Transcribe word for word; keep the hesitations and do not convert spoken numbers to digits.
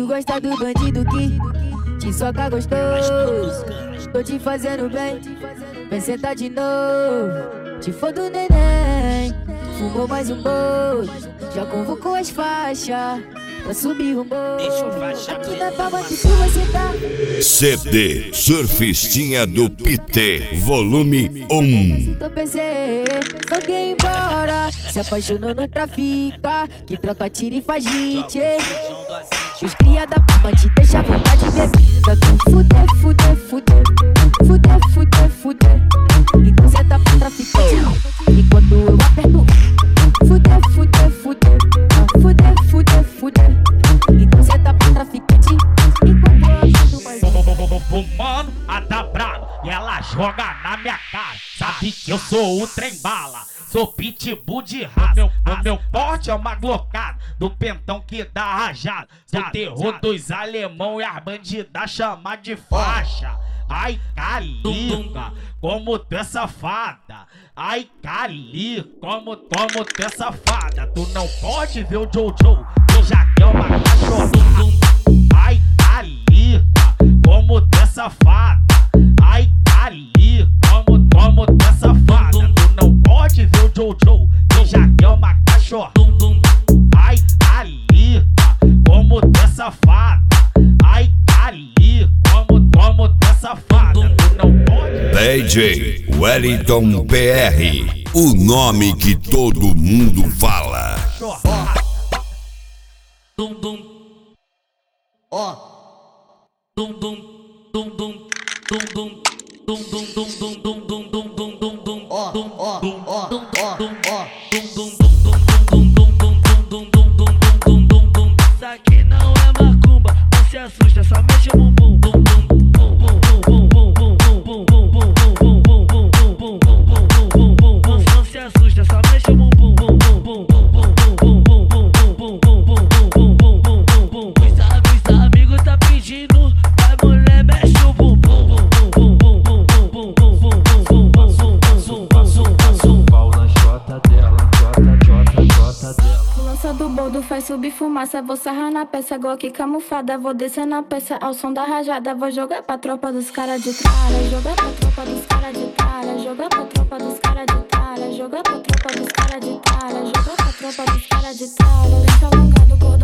Tu gosta do bandido que te soca gostoso. Tô te fazendo bem, vem sentar de novo. Te foda o neném, fumou mais um bolo. Já convocou as faixas pra subir o morro. Aqui na palma que tu vai sentar. C D Surfistinha do Pité, volume um. Tô pensei, só que ir embora. Se apaixonou, não trafica. Que troca, tira e faz hit. Os cria da palma te deixa à vontade de bebida. Tu fuder, fuder, fuder. Fuder, fuder, fuder. Então cê tá pra traficante enquanto eu aperto. Fuder, fuder, fuder. Fuder, fuder, fuder. Então cê tá pra traficante enquanto eu aperto mais. Fumando a da brava e ela joga na minha cara. Sabe que eu sou o trem bala, sou pitbull de raça. Meu, o meu porte é uma glocada do pentão que dá rajada. Sou terror dos alemão e as bandidas chamar de faixa. Ai, Cali, como tu é safada. Ai, Cali, como, como tu é safada. Tu não pode ver o Jojo, tu já quer uma cachorrada. Ai, Cali, como tu é safada. Ai, Cali, como, como tu é safada. Tu não pode ver o Jojo, tu já quer uma cachorrada. Ai, Cali, como tu é safada. Ai, Cali, como, como tu é safada. Tu não pode. D J Wellington P R, o nome que todo mundo fala. Dum dum, ó, dum dum, dum dum, dum dum, dum dum, dum dum, dum dum, dum dum, dum dum, ó, ó, ó, dum dum, ó, dum dum, dum dum, dum dum, dum dum, dum dum, dum dum, dum. Isso aqui não é macumba, não se assusta, só mexe o bumbum, bum bum, bum bum, bum bum, bum bum, bum bum, bum bum, bum bum, bum bum, bum bum, bum. Não se assusta, só mexe o bumbum, bum bum, bum bum, bum bum, bum bum, bum bum, bum bum, bum bum, bum bum. Os amigos tá pedindo, vai mulher mexe o bumbum, bum bum, bum bum, bum bum, bum bum, bum bum, bum bum, bum. Pau na chota dela, chota, chota, chota dela. Lança do bordo faz subir fumaça. Vou sarrar na peça, Glock camuflada. Vou descer na peça ao som da rajada. Vou jogar pra tropa dos cara de tralha. Jogar pra tropa dos cara de tralha. Jogar pra tropa dos cara de tralha. Jogar pra tropa dos cara de tralha. Jogar pra tropa dos cara de tralha. Deixa alongado, gordo.